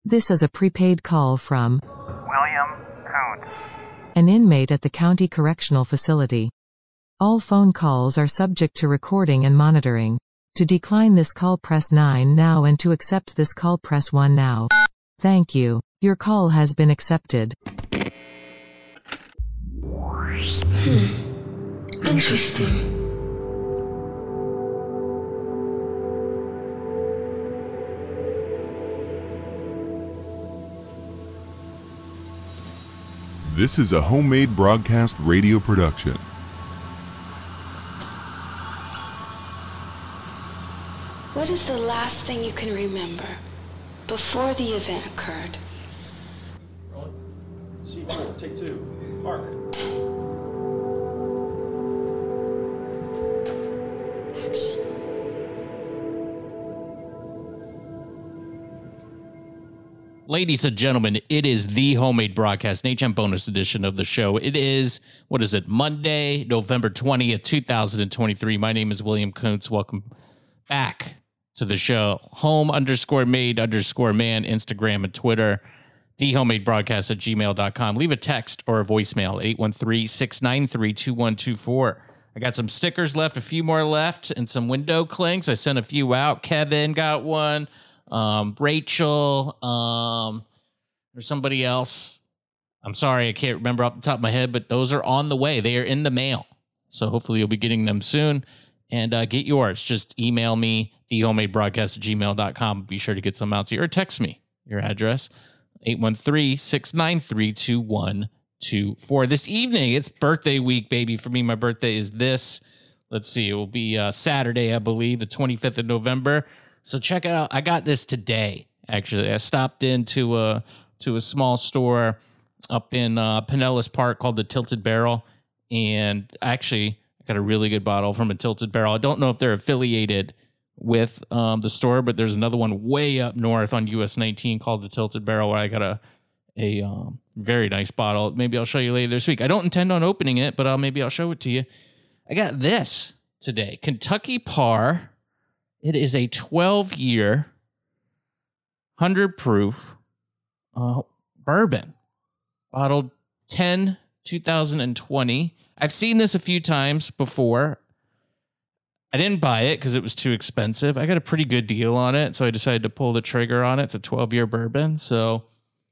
This is a prepaid call from William Koontz. an inmate at the county correctional facility. All phone calls are subject to recording and monitoring. To decline this call, press 9 now, and to accept this call, press 1 now. Thank you. Your call has been accepted. Interesting. This is a homemade broadcast radio production. What is the last thing you can remember before the event occurred? Rolling. C4, take 2. Mark. Action. Ladies and gentlemen, it is the homemade broadcast, an HM bonus edition of the show. It is, Monday, November 20th, 2023. My name is William Koontz. Welcome back to the show. Home_made_man, Instagram and Twitter. TheHomemadeBroadcast@gmail.com. Leave a text or a voicemail, 813-693-2124. I got some stickers left, a few more left, and some window clinks. I sent a few out. Kevin got one. Rachel, there's somebody else. I'm sorry, I can't remember off the top of my head, but those are on the way. They are in the mail. So hopefully you'll be getting them soon. And get yours. Just email me, thehomemadebroadcast@gmail.com. Be sure to get some out to you. Or text me your address, 813-693-2124. This evening, it's birthday week, baby. For me, my birthday is this. Let's see, it will be Saturday, I believe, the 25th of November. So check it out. I got this today, actually. I stopped into a small store up in Pinellas Park called the Tilted Barrel. And actually, I got a really good bottle from a Tilted Barrel. I don't know if they're affiliated with the store, but there's another one way up north on US 19 called the Tilted Barrel where I got a very nice bottle. Maybe I'll show you later this week. I don't intend on opening it, but maybe I'll show it to you. I got this today. Kentucky Par. It is a 12-year, 100-proof bourbon, bottled 10/2020. I've seen this a few times before. I didn't buy it because it was too expensive. I got a pretty good deal on it, so I decided to pull the trigger on it. It's a 12-year bourbon, so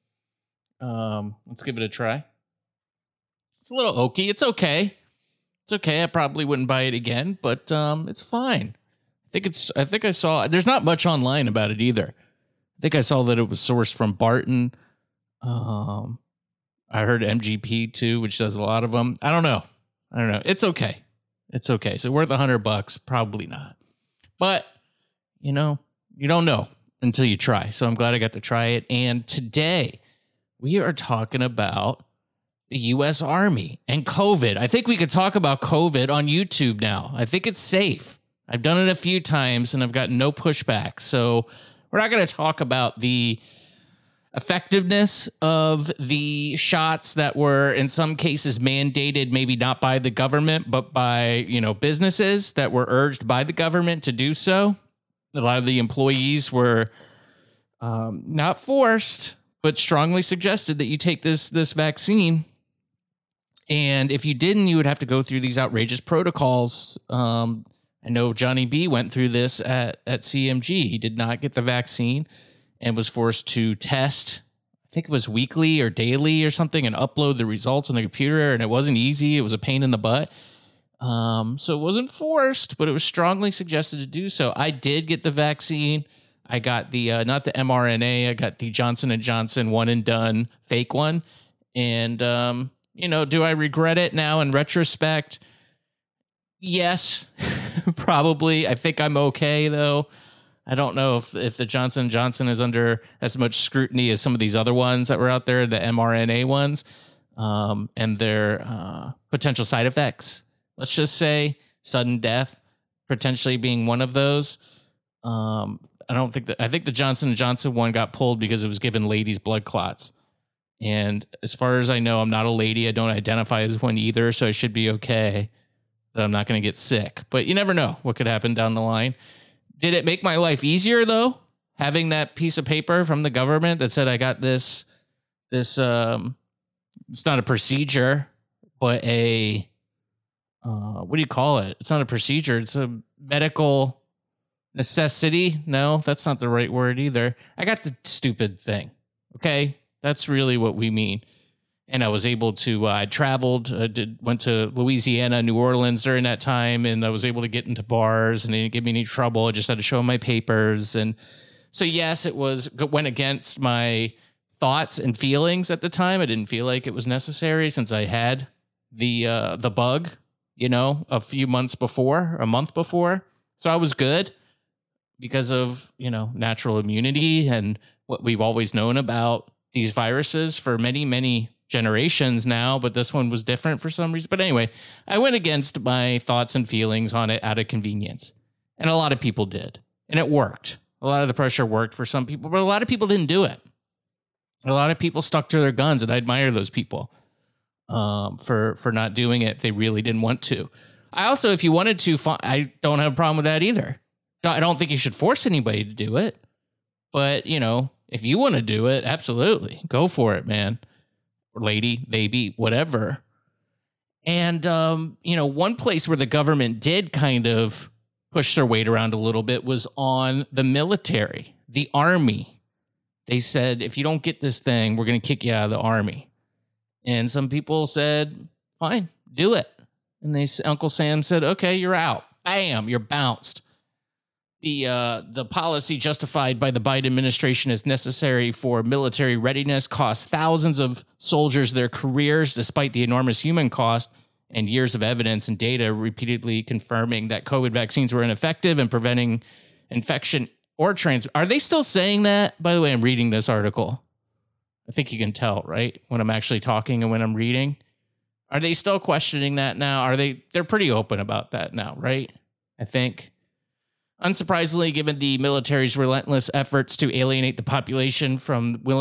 let's give it a try. It's a little oaky. It's okay. It's okay. I probably wouldn't buy it again, but it's fine. I think I saw, there's not much online about it either. I think I saw that it was sourced from Barton. I heard MGP too, which does a lot of them. I don't know. It's okay. It's okay. So worth $100? Probably not. But, you don't know until you try. So I'm glad I got to try it. And today we are talking about the U.S. Army and COVID. I think we could talk about COVID on YouTube now. I think it's safe. I've done it a few times and I've gotten no pushback. So we're not going to talk about the effectiveness of the shots that were in some cases mandated, maybe not by the government, but by, businesses that were urged by the government to do so. A lot of the employees were not forced, but strongly suggested that you take this vaccine. And if you didn't, you would have to go through these outrageous protocols. I know Johnny B went through this at CMG. He did not get the vaccine and was forced to test, I think it was weekly or daily or something, and upload the results on the computer. And it wasn't easy. It was a pain in the butt. So it wasn't forced, but it was strongly suggested to do so. I did get the vaccine. I got the, not the mRNA, I got the Johnson & Johnson one and done fake one. And, do I regret it now in retrospect? Yes, probably. I think I'm okay, though. I don't know if the Johnson & Johnson is under as much scrutiny as some of these other ones that were out there, the mRNA ones, and their potential side effects. Let's just say sudden death, potentially being one of those. I think the Johnson & Johnson one got pulled because it was giving ladies blood clots. And as far as I know, I'm not a lady. I don't identify as one either, so I should be okay. That I'm not going to get sick. But you never know what could happen down the line. Did it make my life easier, though? having that piece of paper from the government that said I got this it's not a procedure, but what do you call it? It's not a procedure. It's a medical necessity. No, that's not the right word either. I got the stupid thing. Okay. That's really what we mean. And I was able to, I traveled, went to Louisiana, New Orleans during that time, and I was able to get into bars, and they didn't give me any trouble. I just had to show them my papers. And so, yes, went against my thoughts and feelings at the time. I didn't feel like it was necessary since I had the bug, a few months before, a month before. So I was good because of, natural immunity and what we've always known about these viruses for many, many generations now, but this one was different for some reason. But anyway, I went against my thoughts and feelings on it out of convenience. And a lot of people did. And it worked. A lot of the pressure worked for some people, but a lot of people didn't do it. A lot of people stuck to their guns, and I admire those people for not doing it if they really didn't want to. I also, if you wanted to, I don't have a problem with that either. I don't think you should force anybody to do it. But, if you want to do it, absolutely. Go for it, man. Or lady, baby, whatever. And, one place where the government did kind of push their weight around a little bit was on the military, the army. They said, if you don't get this thing, we're going to kick you out of the army. And some people said, fine, do it. And Uncle Sam said, okay, you're out. Bam, you're bounced. The policy justified by the Biden administration as necessary for military readiness cost thousands of soldiers their careers, despite the enormous human cost and years of evidence and data repeatedly confirming that COVID vaccines were ineffective in preventing infection or Are they still saying that? By the way, I'm reading this article. I think you can tell, right? When I'm actually talking and when I'm reading. Are they still questioning that now? They're pretty open about that now, right? I think. Unsurprisingly, given the military's relentless efforts to alienate the population from the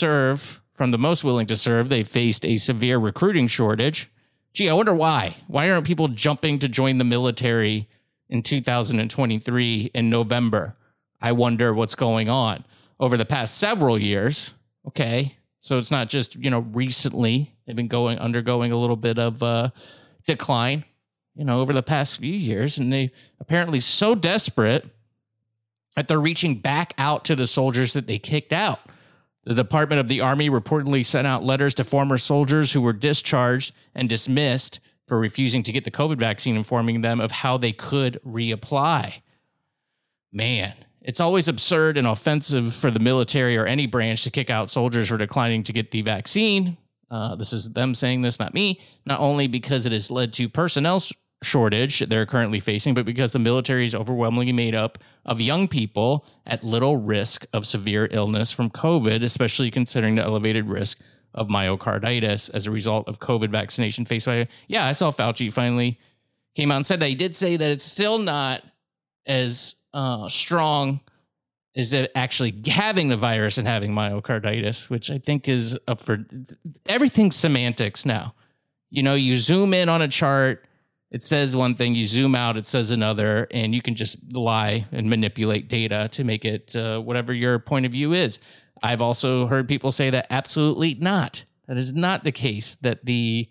most willing to serve, they faced a severe recruiting shortage. Gee, I wonder why. Why aren't people jumping to join the military in 2023 in November? I wonder what's going on. Over the past several years, okay, so it's not just, recently. They've been undergoing a little bit of decline. Over the past few years, and they apparently so desperate that they're reaching back out to the soldiers that they kicked out. The Department of the Army reportedly sent out letters to former soldiers who were discharged and dismissed for refusing to get the COVID vaccine, informing them of how they could reapply. Man, it's always absurd and offensive for the military or any branch to kick out soldiers for declining to get the vaccine. This is them saying this, not me, not only because it has led to personnel shortage they're currently facing, but because the military is overwhelmingly made up of young people at little risk of severe illness from COVID, especially considering the elevated risk of myocarditis as a result of COVID vaccination faced by. Yeah, I saw Fauci finally came out and said that. He did say that it's still not as strong as it actually having the virus and having myocarditis, which I think is up for everything's semantics now. You zoom in on a chart, it says one thing, you zoom out, it says another, and you can just lie and manipulate data to make it whatever your point of view is. I've also heard people say that absolutely not. That is not the case, that the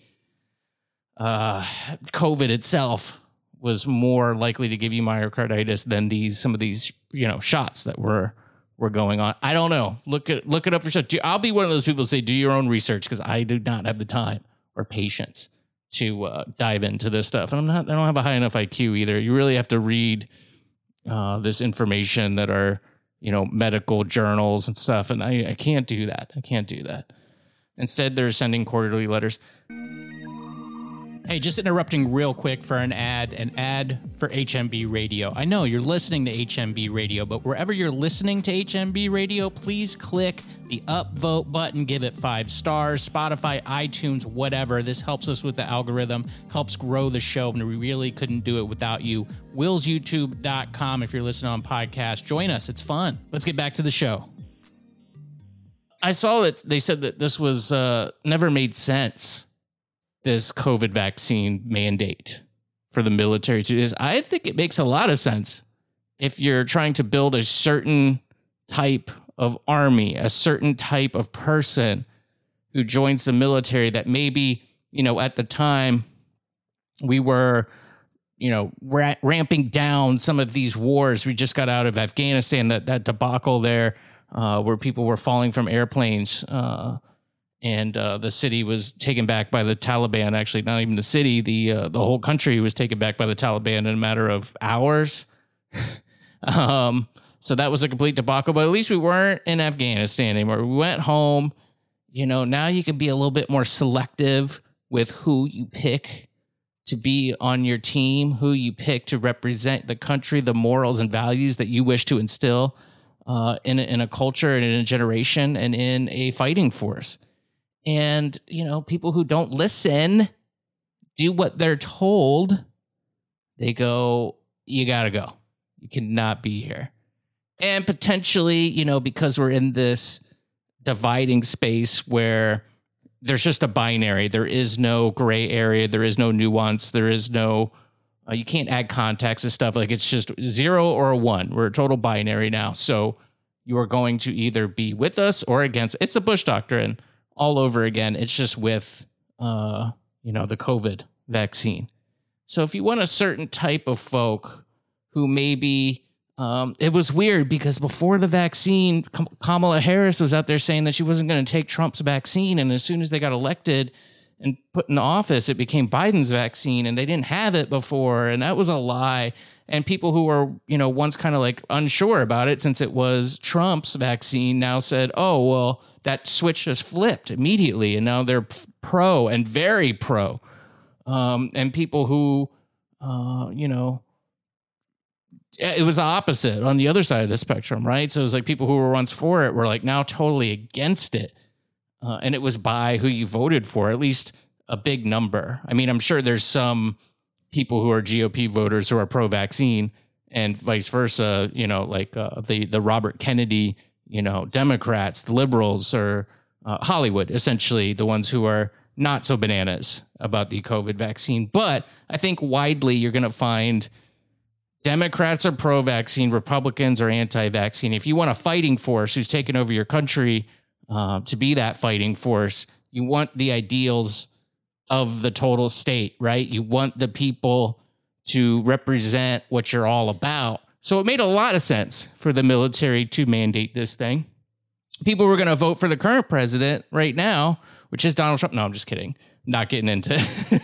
COVID itself was more likely to give you myocarditis than some of these shots that were going on. I don't know. Look it up for sure. I'll be one of those people who say do your own research, because I do not have the time or patience to dive into this stuff. And I don't have a high enough IQ either. You really have to read this information that are, medical journals and stuff. And I can't do that. I can't do that. Instead, they're sending quarterly letters. Hey, just interrupting real quick for an ad for HMB Radio. I know you're listening to HMB Radio, but wherever you're listening to HMB Radio, please click the upvote button, give it 5 stars, Spotify, iTunes, whatever. This helps us with the algorithm, helps grow the show, and we really couldn't do it without you. WillsYouTube.com if you're listening on podcast. Join us. It's fun. Let's get back to the show. I saw that they said that this was never made sense. This COVID vaccine mandate for the military to do this. I think it makes a lot of sense if you're trying to build a certain type of army, a certain type of person who joins the military that maybe, at the time we were, ramping down some of these wars. We just got out of Afghanistan, that debacle there, where people were falling from airplanes, and the city was taken back by the Taliban. Actually, not even the city, the whole country was taken back by the Taliban in a matter of hours. So that was a complete debacle, but at least we weren't in Afghanistan anymore. We went home. Now you can be a little bit more selective with who you pick to be on your team, who you pick to represent the country, the morals and values that you wish to instill in a culture and in a generation and in a fighting force. And, people who don't listen, do what they're told, they go, you got to go. You cannot be here. And potentially, because we're in this dividing space where there's just a binary, there is no gray area, there is no nuance, there is no, you can't add context and stuff. Like, it's just 0 or a 1. We're a total binary now. So you are going to either be with us or against. It's the Bush Doctrine all over again. It's just with, the COVID vaccine. So if you want a certain type of folk who maybe, it was weird because before the vaccine, Kamala Harris was out there saying that she wasn't going to take Trump's vaccine. And as soon as they got elected and put in office, it became Biden's vaccine, and they didn't have it before. And that was a lie. And people who were, once kind of like unsure about it since it was Trump's vaccine now said, oh, well, that switch just flipped immediately. And now they're pro and very pro. And people who, it was the opposite on the other side of the spectrum, right? So it was like people who were once for it were like now totally against it. And it was by who you voted for, at least a big number. I mean, I'm sure there's some people who are GOP voters who are pro-vaccine and vice versa, the Robert Kennedy, Democrats, the liberals, or Hollywood, essentially the ones who are not so bananas about the COVID vaccine. But I think widely you're going to find Democrats are pro-vaccine, Republicans are anti-vaccine. If you want a fighting force who's taken over your country to be that fighting force, you want the ideals of the total state, right? You want the people to represent what you're all about. So it made a lot of sense for the military to mandate this thing. People were going to vote for the current president right now, which is Donald Trump. No, I'm just kidding. Not getting into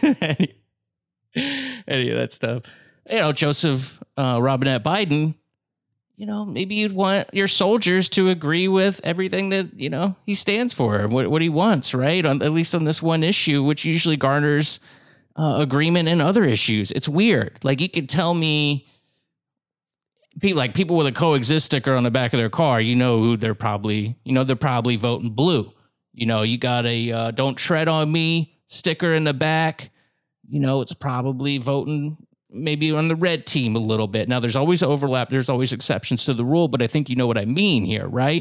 any of that stuff. Joseph Robinette Biden, maybe you'd want your soldiers to agree with everything that, he stands for, what he wants, right? At least on this one issue, which usually garners agreement in other issues. It's weird. Like, you could tell me, people with a coexist sticker on the back of their car, who they're probably voting blue. You got a don't tread on me sticker in the back. It's probably voting maybe on the red team a little bit. Now, there's always overlap. There's always exceptions to the rule, but I think you know what I mean here, right?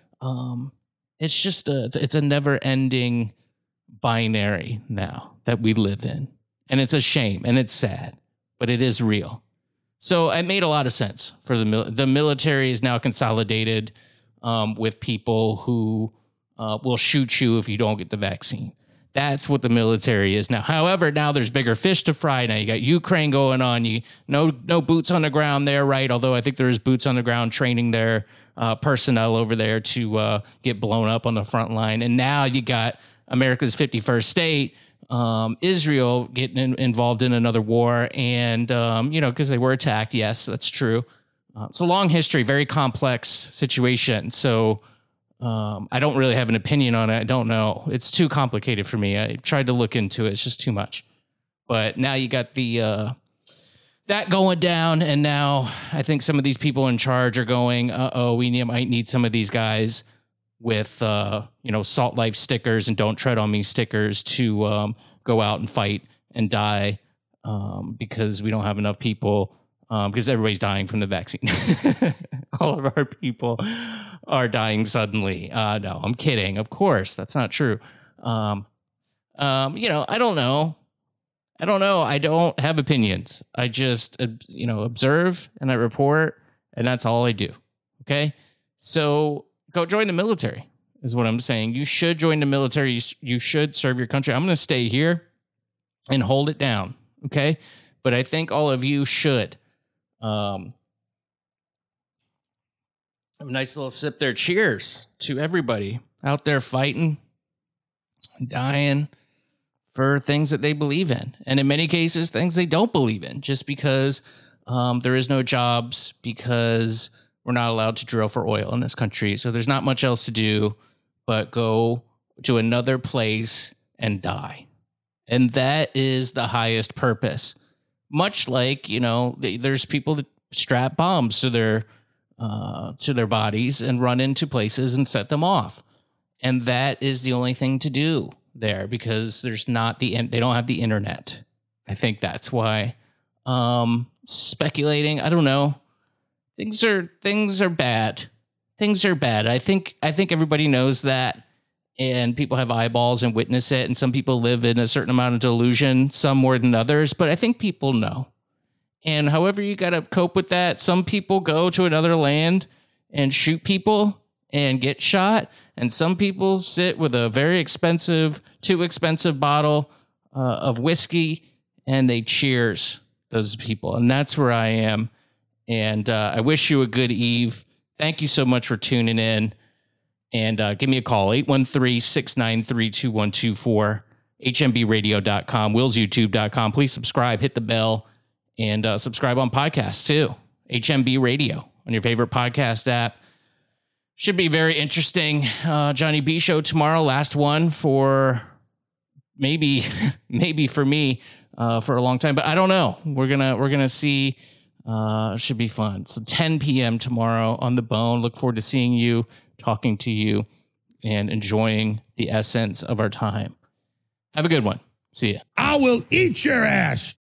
It's just it's a never-ending binary now that we live in. And it's a shame, and it's sad, but it is real. So it made a lot of sense for the military is now consolidated with people who will shoot you if you don't get the vaccine. That's what the military is now. However, now there's bigger fish to fry. Now you got Ukraine going on. No boots on the ground there, right? Although I think there is boots on the ground training their personnel over there to get blown up on the front line. And now you got America's 51st state, Israel getting involved in another war. And, because they were attacked. Yes, that's true. It's a long history, very complex situation. So I don't really have an opinion on it. I don't know. It's too complicated for me. I tried to look into it. It's just too much. But now you got the that going down, and now I think some of these people in charge are going, we might need some of these guys with Salt Life stickers and Don't Tread on Me stickers to go out and fight and die because we don't have enough people. Because everybody's dying from the vaccine. All of our people are dying suddenly. No, I'm kidding. Of course, that's not true. I don't know. I don't have opinions. I just, observe and I report, and that's all I do. Okay. So go join the military is what I'm saying. You should join the military. You should serve your country. I'm going to stay here and hold it down. Okay. But I think all of you should. A nice little sip there. Cheers to everybody out there fighting, dying for things that they believe in. And in many cases, things they don't believe in, just because there is no jobs, because we're not allowed to drill for oil in this country. So there's not much else to do but go to another place and die. And that is the highest purpose. Much like, there's people that strap bombs to their bodies and run into places and set them off. And that is the only thing to do there, because there's not they don't have the internet. I think that's why. Speculating, I don't know. Things are bad. Things are bad. I think everybody knows that, and people have eyeballs and witness it, and some people live in a certain amount of delusion, some more than others, but I think people know. And however you got to cope with that, some people go to another land and shoot people and get shot, and some people sit with a too expensive bottle of whiskey, and they cheers those people. And that's where I am. And I wish you a good eve. Thank you so much for tuning in. And give me a call, 813-693-2124, hmbradio.com, willsyoutube.com. Please subscribe, hit the bell, and subscribe on podcasts too. HMB Radio on your favorite podcast app. Should be very interesting. Johnny B show tomorrow, last one for maybe for me for a long time, but I don't know. We're gonna see. Should be fun. So 10 p.m. tomorrow on The Bone. Look forward to seeing you, talking to you, and enjoying the essence of our time. Have a good one. See ya. I will eat your ass.